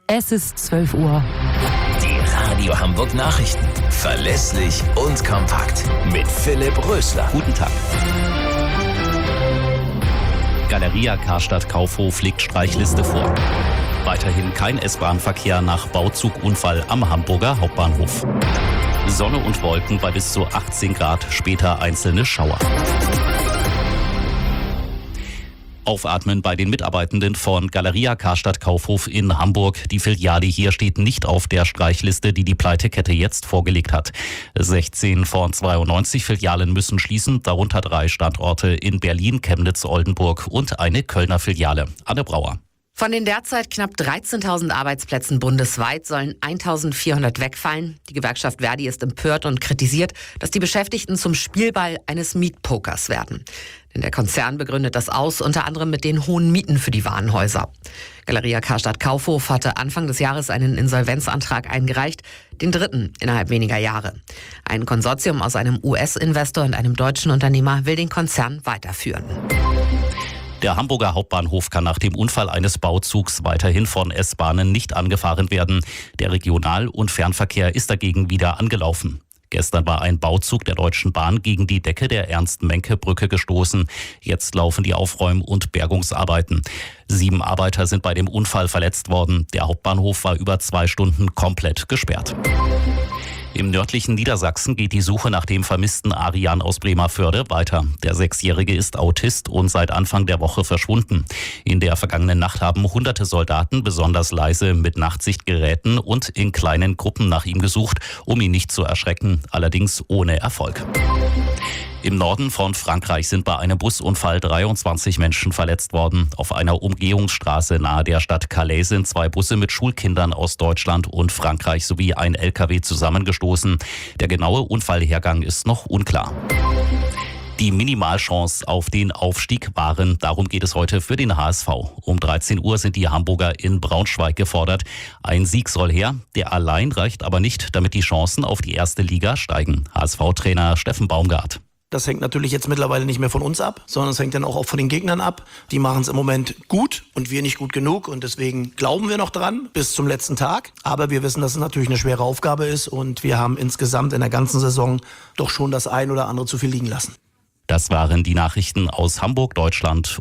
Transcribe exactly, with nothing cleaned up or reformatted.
Es ist zwölf Uhr. Die Radio Hamburg Nachrichten. Verlässlich und kompakt. Mit Philipp Rösler. Guten Tag. Galeria Karstadt Kaufhof legt Streichliste vor. Weiterhin kein S-Bahn-Verkehr nach Bauzugunfall am Hamburger Hauptbahnhof. Sonne und Wolken bei bis zu achtzehn Grad, später einzelne Schauer. Aufatmen bei den Mitarbeitenden von Galeria Karstadt Kaufhof in Hamburg. Die Filiale hier steht nicht auf der Streichliste, die die Pleitekette jetzt vorgelegt hat. sechzehn von zweiundneunzig Filialen müssen schließen, darunter drei Standorte in Berlin, Chemnitz, Oldenburg und eine Kölner Filiale. Anne Brauer. Von den derzeit knapp dreizehntausend Arbeitsplätzen bundesweit sollen eintausendvierhundert wegfallen. Die Gewerkschaft Verdi ist empört und kritisiert, dass die Beschäftigten zum Spielball eines Mietpokers werden. Denn der Konzern begründet das aus, unter anderem mit den hohen Mieten für die Warenhäuser. Galeria Karstadt Kaufhof hatte Anfang des Jahres einen Insolvenzantrag eingereicht, den dritten innerhalb weniger Jahre. Ein Konsortium aus einem U S-Investor und einem deutschen Unternehmer will den Konzern weiterführen. Der Hamburger Hauptbahnhof kann nach dem Unfall eines Bauzugs weiterhin von S-Bahnen nicht angefahren werden. Der Regional- und Fernverkehr ist dagegen wieder angelaufen. Gestern war ein Bauzug der Deutschen Bahn gegen die Decke der Ernst-Menke-Brücke gestoßen. Jetzt laufen die Aufräum- und Bergungsarbeiten. Sieben Arbeiter sind bei dem Unfall verletzt worden. Der Hauptbahnhof war über zwei Stunden komplett gesperrt. Im nördlichen Niedersachsen geht die Suche nach dem vermissten Arian aus Bremervörde weiter. Der Sechsjährige ist Autist und seit Anfang der Woche verschwunden. In der vergangenen Nacht haben hunderte Soldaten besonders leise mit Nachtsichtgeräten und in kleinen Gruppen nach ihm gesucht, um ihn nicht zu erschrecken, allerdings ohne Erfolg. Im Norden von Frankreich sind bei einem Busunfall dreiundzwanzig Menschen verletzt worden. Auf einer Umgehungsstraße nahe der Stadt Calais sind zwei Busse mit Schulkindern aus Deutschland und Frankreich sowie ein L K W zusammengestoßen. Der genaue Unfallhergang ist noch unklar. Die Minimalchance auf den Aufstieg wahren, darum geht es heute für den H S V. Um dreizehn Uhr sind die Hamburger in Braunschweig gefordert. Ein Sieg soll her, der allein reicht aber nicht, damit die Chancen auf die erste Liga steigen. H S V-Trainer Steffen Baumgart. Das hängt natürlich jetzt mittlerweile nicht mehr von uns ab, sondern es hängt dann auch von den Gegnern ab. Die machen es im Moment gut und wir nicht gut genug und deswegen glauben wir noch dran bis zum letzten Tag. Aber wir wissen, dass es natürlich eine schwere Aufgabe ist und wir haben insgesamt in der ganzen Saison doch schon das ein oder andere zu viel liegen lassen. Das waren die Nachrichten aus Hamburg, Deutschland